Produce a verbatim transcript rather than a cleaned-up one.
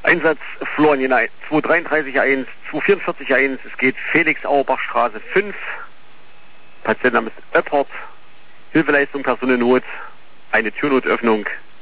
Einsatz Florian zwei drei drei eins, zwei vier vier eins, es geht Felix Auerbachstraße fünf, Patientenname ist Öppert, Hilfeleistung Personennot, eine Türnotöffnung,